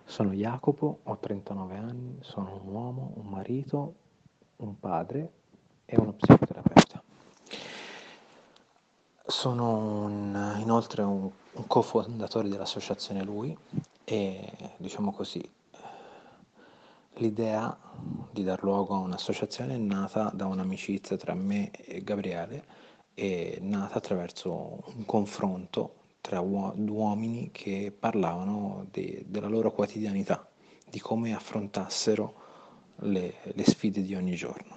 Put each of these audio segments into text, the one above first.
Sono Jacopo, ho 39 anni, sono un uomo, un marito, un padre e uno psicoterapeuta. Sono inoltre un cofondatore dell'associazione Lui e diciamo così, l'idea di dar luogo a un'associazione è nata da un'amicizia tra me e Gabriele, è nata attraverso un confronto tra uomini che parlavano della loro quotidianità, di come affrontassero le sfide di ogni giorno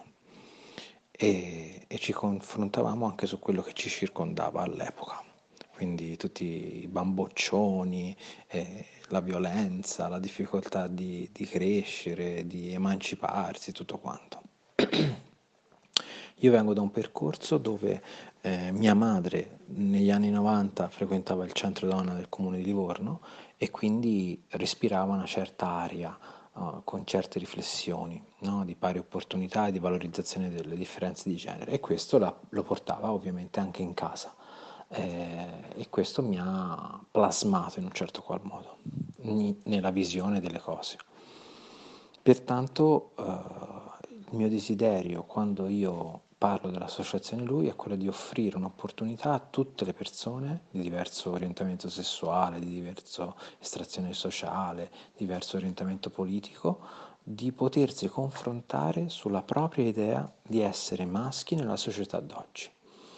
e ci confrontavamo anche su quello che ci circondava all'epoca, quindi tutti i bamboccioni, la violenza, la difficoltà di crescere, di emanciparsi, tutto quanto. Io vengo da un percorso dove mia madre negli anni 90 frequentava il centro donna del comune di Livorno e quindi respirava una certa aria con certe riflessioni, no? Di pari opportunità e di valorizzazione delle differenze di genere e questo lo portava ovviamente anche in casa e questo mi ha plasmato in un certo qual modo nella visione delle cose. Pertanto il mio desiderio quando io parlo dell'associazione Lui è quello di offrire un'opportunità a tutte le persone di diverso orientamento sessuale, di diversa estrazione sociale, diverso orientamento politico, di potersi confrontare sulla propria idea di essere maschi nella società d'oggi.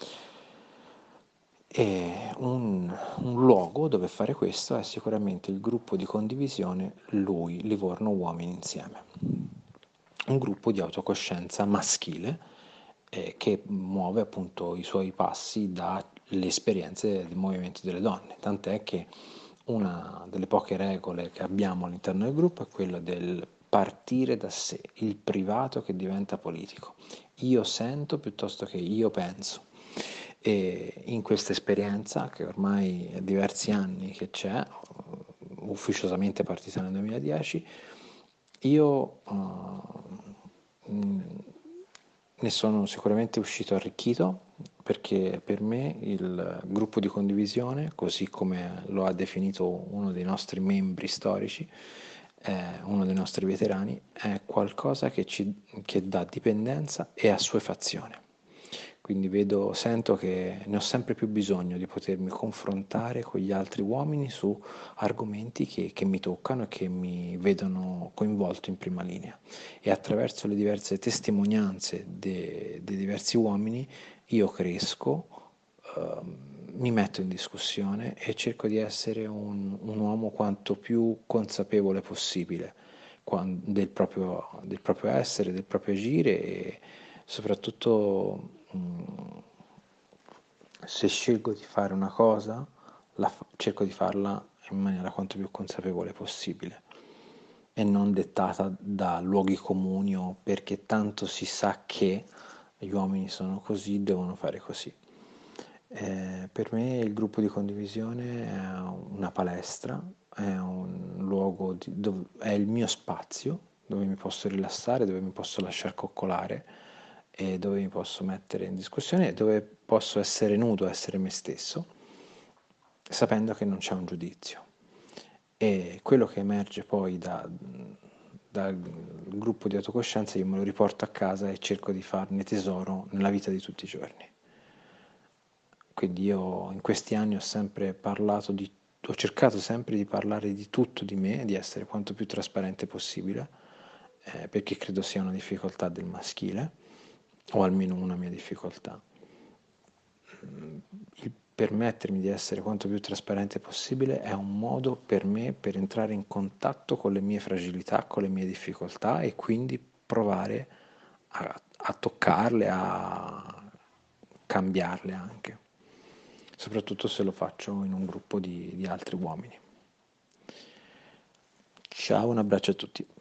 E un luogo dove fare questo è sicuramente il gruppo di condivisione Lui, Livorno Uomini Insieme, un gruppo di autocoscienza maschile che muove appunto i suoi passi dalle esperienze del movimento delle donne, tant'è che una delle poche regole che abbiamo all'interno del gruppo è quella del partire da sé, il privato che diventa politico. Io sento piuttosto che io penso. E in questa esperienza, che ormai è diversi anni che c'è, ufficiosamente partita nel 2010, io ne sono sicuramente uscito arricchito perché per me il gruppo di condivisione, così come lo ha definito uno dei nostri membri storici, uno dei nostri veterani, è qualcosa che dà dipendenza e assuefazione. Quindi sento che ne ho sempre più bisogno di potermi confrontare con gli altri uomini su argomenti che mi toccano e che mi vedono coinvolto in prima linea. E attraverso le diverse testimonianze dei diversi uomini io cresco, mi metto in discussione e cerco di essere un uomo quanto più consapevole possibile del proprio essere, del proprio agire e soprattutto se scelgo di fare una cosa, cerco di farla in maniera quanto più consapevole possibile e non dettata da luoghi comuni o perché tanto si sa che gli uomini sono così, devono fare così. Per me il gruppo di condivisione è una palestra, è un luogo è il mio spazio dove mi posso rilassare, dove mi posso lasciar coccolare e dove mi posso mettere in discussione e dove posso essere nudo, essere me stesso, sapendo che non c'è un giudizio. E quello che emerge poi dal gruppo di autocoscienza io me lo riporto a casa e cerco di farne tesoro nella vita di tutti i giorni. Quindi io in questi anni ho cercato sempre di parlare di tutto di me, di essere quanto più trasparente possibile, perché credo sia una difficoltà del maschile, o almeno una mia difficoltà. Il permettermi di essere quanto più trasparente possibile è un modo per me per entrare in contatto con le mie fragilità, con le mie difficoltà e quindi provare a toccarle, a cambiarle anche, soprattutto se lo faccio in un gruppo di altri uomini. Ciao, un abbraccio a tutti.